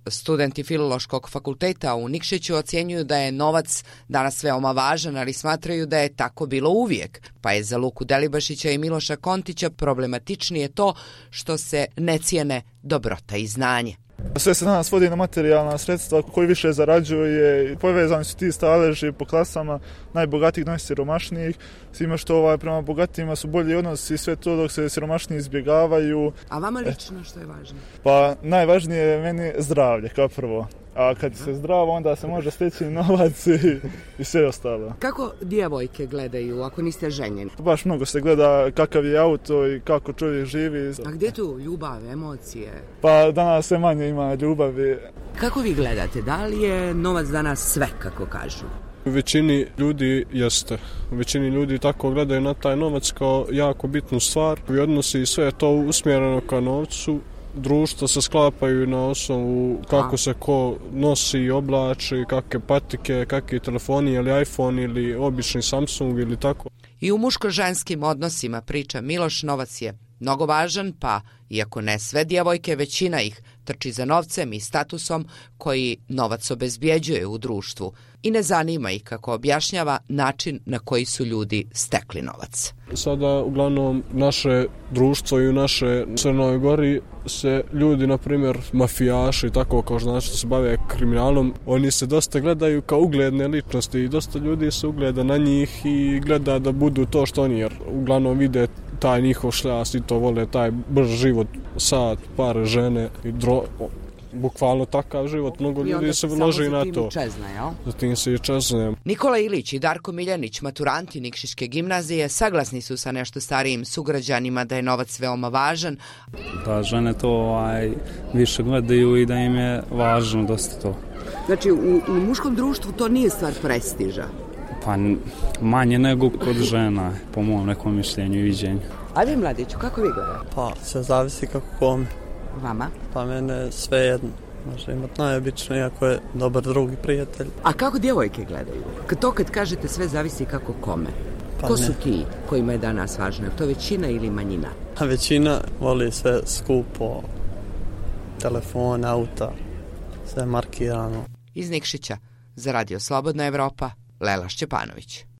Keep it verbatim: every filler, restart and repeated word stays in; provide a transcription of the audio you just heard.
Studenti Filološkog fakulteta u Nikšiću ocjenjuju da je novac danas veoma važan, ali smatraju da je tako bilo uvijek. Pa je za Luku Delibašića i Miloša Kontića problematičnije to što se ne cijene dobrota i znanje. Sve se danas vodi na materijalna sredstva, koji više zarađuje, povezani su ti staleži po klasama, najbogatijih, najsiromašnijih, s time što ovaj, prema bogatijima su bolji odnosi i sve to dok se siromašniji izbjegavaju. A vama lično što je važno? Pa najvažnije je meni zdravlje kao prvo. A kad se zdravo, onda se može steći novac i, i sve ostalo. Kako djevojke gledaju ako niste ženjeni? Baš mnogo se gleda kakav je auto i kako čovjek živi. A gdje tu ljubav, emocije? Pa danas sve manje ima ljubavi. Kako vi gledate? Da li je novac danas sve, kako kažu? U većini ljudi jeste. U većini ljudi tako gledaju na taj novac kao jako bitnu stvar. I odnosi sve to usmjereno ka novcu. Društva se sklapaju na osnovu kako se ko nosi, oblači, kakve patike, kakvi telefoni, ili iPhone ili obični Samsung ili tako. I u muško-ženskim odnosima, priča Miloš, novac je mnogo važan, pa iako ne sve djevojke, većina ih trči za novcem i statusom koji novac obezbjeđuje u društvu i ne zanima ih, kako objašnjava, način na koji su ljudi stekli novac. Sada uglavnom naše društvo i u naše Crnoj Gori se ljudi, na primjer mafijaši, tako kao znači što se bave kriminalom, oni se dosta gledaju kao ugledne ličnosti i dosta ljudi se ugleda na njih i gleda da budu to što oni, jer uglavnom vide taj njihov šljas i to vole, taj brz život, sat, par žene i dro... bukvalno takav život, mnogo ljudi se vloži na to. Čezne, jel? Zatim se i čezne. Nikola Ilić i Darko Miljanić, maturanti Nikšićke gimnazije, saglasni su sa nešto starijim sugrađanima da je novac veoma važan. Da žene to ovaj, više gledaju i da im je važno dosta to. Znači, u, u muškom društvu to nije stvar prestiža? Pa manje nego kod žena, po mom nekom mišljenju i viđenju. A vi, mladiću, kako vi gledate? Pa, sve zavisi kako kome. Vama? Pa mene sve jedno. Može imati najobično, iako je dobar drug i prijatelj. A kako djevojke gledaju? To kad kažete sve zavisi kako kome. Pa Ko ne. su ti kojima je danas važno? Je to većina ili manjina? A većina voli sve skupo, telefon, auta, sve markirano. Iz Nikšića, za Radio Slobodna Evropa, Lela Šćepanović.